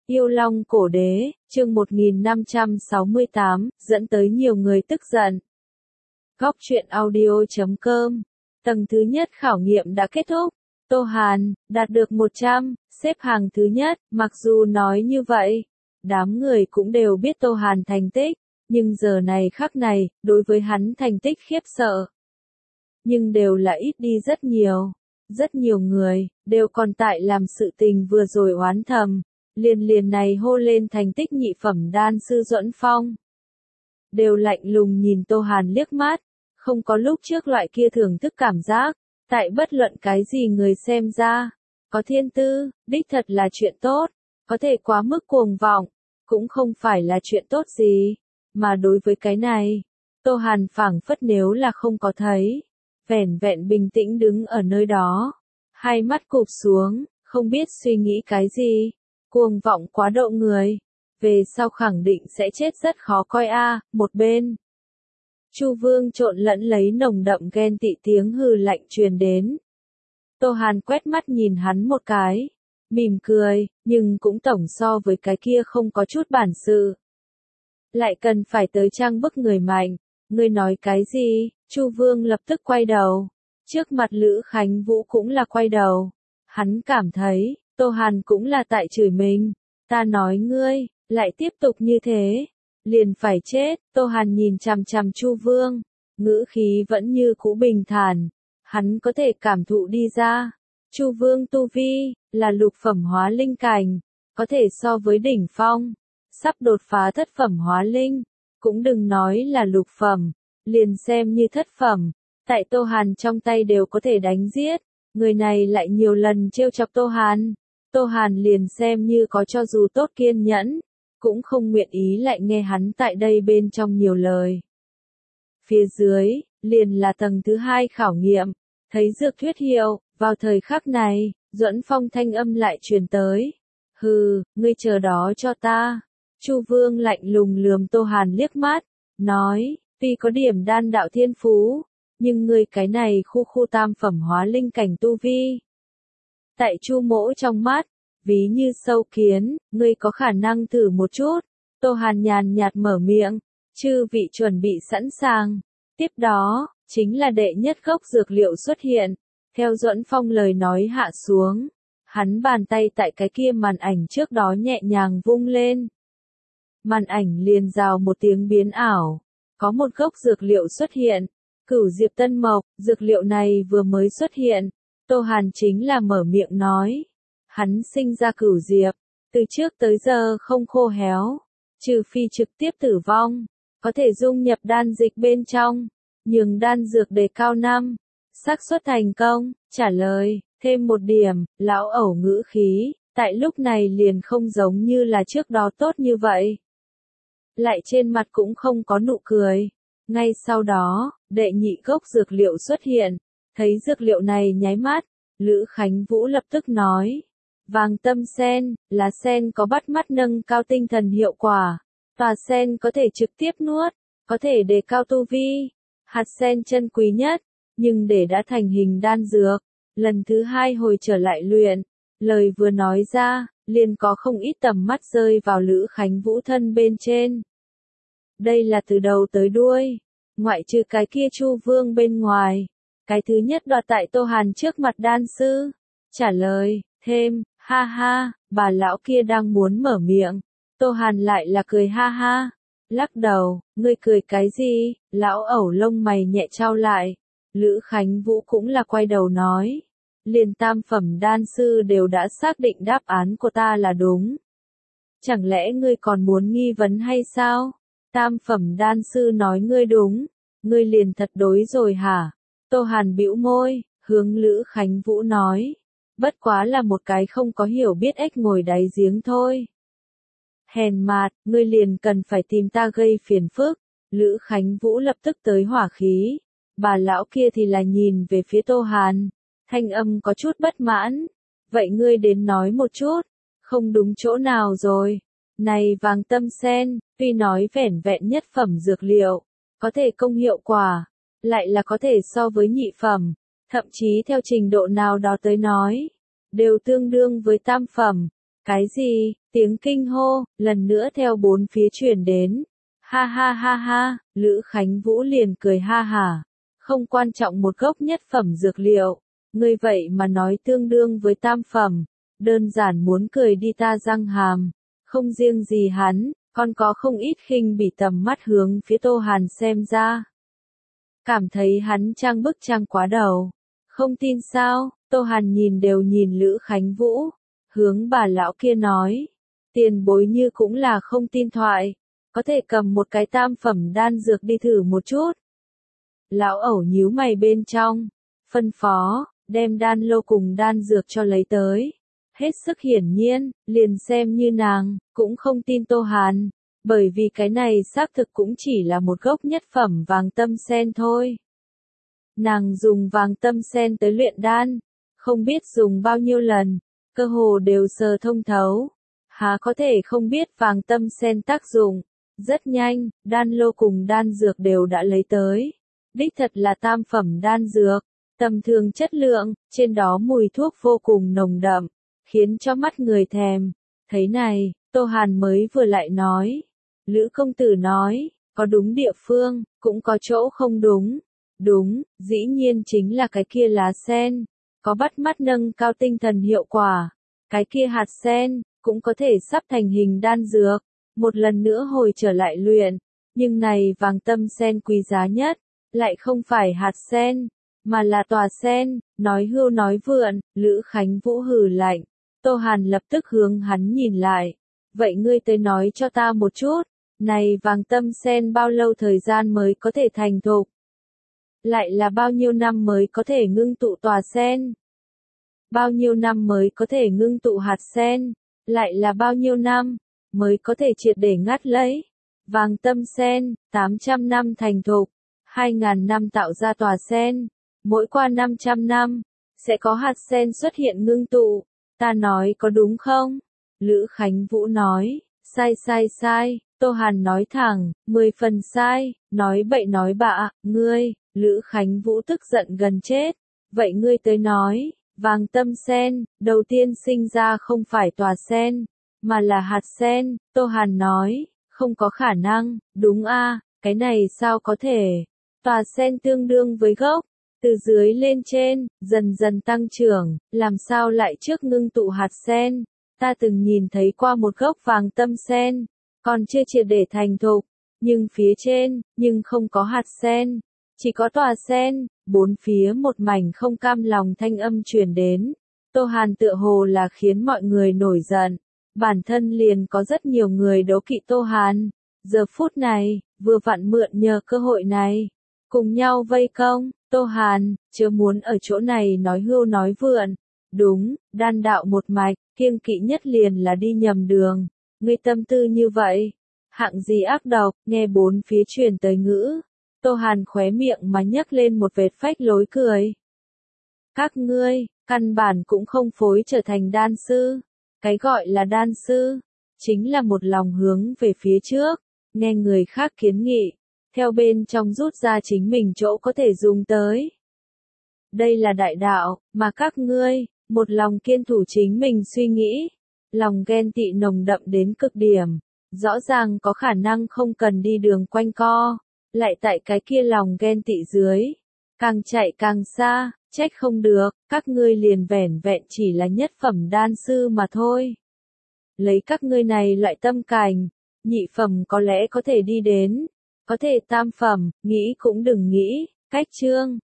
Yêu Long Cổ Đế, chương 1568, dẫn tới nhiều người tức giận. Góc truyện audio.com. Tầng thứ nhất khảo nghiệm đã kết thúc. Tô Hàn, đạt được 100, xếp hàng thứ nhất. Mặc dù nói như vậy, đám người cũng đều biết Tô Hàn thành tích, nhưng giờ này khắc này, đối với hắn thành tích khiếp sợ. Nhưng đều là ít đi rất nhiều. Rất nhiều người, đều còn tại làm sự tình vừa rồi oán thầm. Liền này hô lên thành tích nhị phẩm đan sư Duẫn Phong. Đều lạnh lùng nhìn Tô Hàn liếc mắt, không có lúc trước loại kia thưởng thức cảm giác, tại bất luận cái gì người xem ra, có thiên tư, đích thật là chuyện tốt, có thể quá mức cuồng vọng, cũng không phải là chuyện tốt gì, mà đối với cái này, Tô Hàn phảng phất nếu là không có thấy, vẻn vẹn bình tĩnh đứng ở nơi đó, hai mắt cụp xuống, không biết suy nghĩ cái gì. Cuồng vọng quá độ người, về sau khẳng định sẽ chết rất khó coi a. Một bên, Chu Vương trộn lẫn lấy nồng đậm ghen tị tiếng hừ lạnh truyền đến. Tô Hàn quét mắt nhìn hắn một cái, mỉm cười, nhưng cũng tổng so với cái kia không có chút bản sự. Lại cần phải tới trang bức người mạnh, ngươi nói cái gì? Chu Vương lập tức quay đầu, trước mặt Lữ Khánh Vũ cũng là quay đầu, hắn cảm thấy Tô Hàn cũng là tại chửi mình, ta nói ngươi, lại tiếp tục như thế, liền phải chết. Tô Hàn nhìn chằm chằm Chu Vương, ngữ khí vẫn như cũ bình thản, hắn có thể cảm thụ đi ra. Chu Vương tu vi, là lục phẩm hóa linh cảnh, có thể so với đỉnh phong, sắp đột phá thất phẩm hóa linh, cũng đừng nói là lục phẩm, liền xem như thất phẩm, tại Tô Hàn trong tay đều có thể đánh giết, người này lại nhiều lần trêu chọc Tô Hàn. Tô Hàn liền xem như có cho dù tốt kiên nhẫn, cũng không nguyện ý lại nghe hắn tại đây bên trong nhiều lời. Phía dưới, liền là tầng thứ hai khảo nghiệm, thấy dược thuyết hiệu, vào thời khắc này, Duẫn Phong thanh âm lại truyền tới. Hừ, ngươi chờ đó cho ta. Chu Vương lạnh lùng lườm Tô Hàn liếc mắt, nói, tuy có điểm đan đạo thiên phú, nhưng ngươi cái này khu tam phẩm hóa linh cảnh tu vi. Tại Chu Mỗ trong mắt, ví như sâu kiến, ngươi có khả năng thử một chút. Tô Hàn nhàn nhạt mở miệng, chư vị chuẩn bị sẵn sàng. Tiếp đó, chính là đệ nhất gốc dược liệu xuất hiện. Theo Duẫn Phong lời nói hạ xuống, hắn bàn tay tại cái kia màn ảnh trước đó nhẹ nhàng vung lên. Màn ảnh liền rào một tiếng biến ảo, có một gốc dược liệu xuất hiện. Cửu Diệp Tân Mộc, dược liệu này vừa mới xuất hiện. Tô Hàn chính là mở miệng nói. Hắn sinh ra Cửu Diệp, từ trước tới giờ không khô héo, trừ phi trực tiếp tử vong, có thể dung nhập đan dịch bên trong, nhường đan dược đề cao năm, xác suất thành công. Trả lời, thêm một điểm, lão ẩu ngữ khí, tại lúc này liền không giống như là trước đó tốt như vậy. Lại trên mặt cũng không có nụ cười. Ngay sau đó, đệ nhị gốc dược liệu xuất hiện, thấy dược liệu này nháy mắt, Lữ Khánh Vũ lập tức nói. Vàng tâm sen, lá sen có bắt mắt nâng cao tinh thần hiệu quả. Tòa sen có thể trực tiếp nuốt, có thể đề cao tu vi. Hạt sen chân quý nhất, nhưng để đã thành hình đan dược, lần thứ hai hồi trở lại luyện. Lời vừa nói ra, liền có không ít tầm mắt rơi vào Lữ Khánh Vũ thân bên trên. Đây là từ đầu tới đuôi, ngoại trừ cái kia Chu Vương bên ngoài, cái thứ nhất đoạt tại Tô Hàn trước mặt đan sư. Trả lời, thêm, ha ha, bà lão kia đang muốn mở miệng. Tô Hàn lại là cười ha ha. Lắc đầu, ngươi cười cái gì? Lão ẩu lông mày nhẹ trao lại. Lữ Khánh Vũ cũng là quay đầu nói. Liền tam phẩm đan sư đều đã xác định đáp án của ta là đúng. Chẳng lẽ ngươi còn muốn nghi vấn hay sao? Tam phẩm đan sư nói ngươi đúng. Ngươi liền thật đối rồi hả? Tô Hàn bĩu môi, hướng Lữ Khánh Vũ nói. Bất quá là một cái không có hiểu biết ếch ngồi đáy giếng thôi. Hèn mạt, ngươi liền cần phải tìm ta gây phiền phức. Lữ Khánh Vũ lập tức tới hỏa khí. Bà lão kia thì là nhìn về phía Tô Hàn. Thanh âm có chút bất mãn. Vậy ngươi đến nói một chút. Không đúng chỗ nào rồi. Này vàng tâm sen, tuy nói vẻn vẹn nhất phẩm dược liệu, có thể công hiệu quả, lại là có thể so với nhị phẩm. Thậm chí theo trình độ nào đó tới nói, đều tương đương với tam phẩm. Cái gì? Tiếng kinh hô, lần nữa theo bốn phía truyền đến. Ha ha ha ha, Lữ Khánh Vũ liền cười ha hả. Không quan trọng một gốc nhất phẩm dược liệu. Ngươi vậy mà nói tương đương với tam phẩm. Đơn giản muốn cười đi ta răng hàm. Không riêng gì hắn, còn có không ít khinh bỉ tầm mắt hướng phía Tô Hàn xem ra. Cảm thấy hắn trang bức trang quá đầu. Không tin sao? Tô Hàn nhìn đều nhìn Lữ Khánh Vũ. Hướng bà lão kia nói. Tiền bối như cũng là không tin thoại. Có thể cầm một cái tam phẩm đan dược đi thử một chút. Lão ẩu nhíu mày bên trong. Phân phó, đem đan lô cùng đan dược cho lấy tới. Hết sức hiển nhiên, liền xem như nàng, cũng không tin Tô Hàn. Bởi vì cái này xác thực cũng chỉ là một gốc nhất phẩm vàng tâm sen thôi. Nàng dùng vàng tâm sen tới luyện đan. Không biết dùng bao nhiêu lần. Cơ hồ đều sờ thông thấu. Há có thể không biết vàng tâm sen tác dụng. Rất nhanh, đan lô cùng đan dược đều đã lấy tới. Đích thật là tam phẩm đan dược. Tầm thường chất lượng, trên đó mùi thuốc vô cùng nồng đậm. Khiến cho mắt người thèm. Thấy này, Tô Hàn mới vừa lại nói. Lữ công tử nói, có đúng địa phương, cũng có chỗ không đúng. Đúng, dĩ nhiên chính là cái kia lá sen. Có bắt mắt nâng cao tinh thần hiệu quả. Cái kia hạt sen, cũng có thể sắp thành hình đan dược. Một lần nữa hồi trở lại luyện. Nhưng này vàng tâm sen quý giá nhất. Lại không phải hạt sen, mà là tòa sen. Nói hưu nói vượn, Lữ Khánh Vũ hừ lạnh. Tô Hàn lập tức hướng hắn nhìn lại. Vậy ngươi tới nói cho ta một chút. Này vàng tâm sen bao lâu thời gian mới có thể thành thục? Lại là bao nhiêu năm mới có thể ngưng tụ tòa sen? Bao nhiêu năm mới có thể ngưng tụ hạt sen? Lại là bao nhiêu năm mới có thể triệt để ngắt lấy? Vàng tâm sen, 800 năm thành thục, 2000 năm tạo ra tòa sen, mỗi qua 500 năm sẽ có hạt sen xuất hiện ngưng tụ. Ta nói có đúng không? Lữ Khánh Vũ nói, sai sai sai. Tô Hàn nói thẳng, 10 phần sai, nói bậy nói bạ, ngươi. Lữ Khánh Vũ tức giận gần chết. Vậy ngươi tới nói, vàng tâm sen, đầu tiên sinh ra không phải tòa sen, mà là hạt sen. Tô Hàn nói, không có khả năng, đúng a, cái này sao có thể? Tòa sen tương đương với gốc, từ dưới lên trên, dần dần tăng trưởng, làm sao lại trước ngưng tụ hạt sen? Ta từng nhìn thấy qua một gốc vàng tâm sen, còn chưa triệt để thành thục, nhưng phía trên, nhưng không có hạt sen, chỉ có tòa sen. Bốn phía một mảnh không cam lòng thanh âm truyền đến. Tô Hàn tựa hồ là khiến mọi người nổi giận. Bản thân liền có rất nhiều người đố kỵ Tô Hàn. Giờ phút này, vừa vặn mượn nhờ cơ hội này, cùng nhau vây công. Tô Hàn, chưa muốn ở chỗ này nói hưu nói vượn. Đúng, đan đạo một mạch, kiêng kỵ nhất liền là đi nhầm đường. Ngươi tâm tư như vậy, hạng gì ác độc, nghe bốn phía truyền tới ngữ. Tô Hàn khóe miệng mà nhấc lên một vệt phách lối cười. Các ngươi, căn bản cũng không phối trở thành đan sư. Cái gọi là đan sư, chính là một lòng hướng về phía trước, nghe người khác kiến nghị, theo bên trong rút ra chính mình chỗ có thể dùng tới. Đây là đại đạo, mà các ngươi, một lòng kiên thủ chính mình suy nghĩ, lòng ghen tị nồng đậm đến cực điểm, rõ ràng có khả năng không cần đi đường quanh co, lại tại cái kia lòng ghen tị dưới, càng chạy càng xa, trách không được, các ngươi liền vẻn vẹn chỉ là nhất phẩm đan sư mà thôi. Lấy các ngươi này loại tâm cảnh, nhị phẩm có lẽ có thể đi đến, có thể tam phẩm, nghĩ cũng đừng nghĩ. Cách chương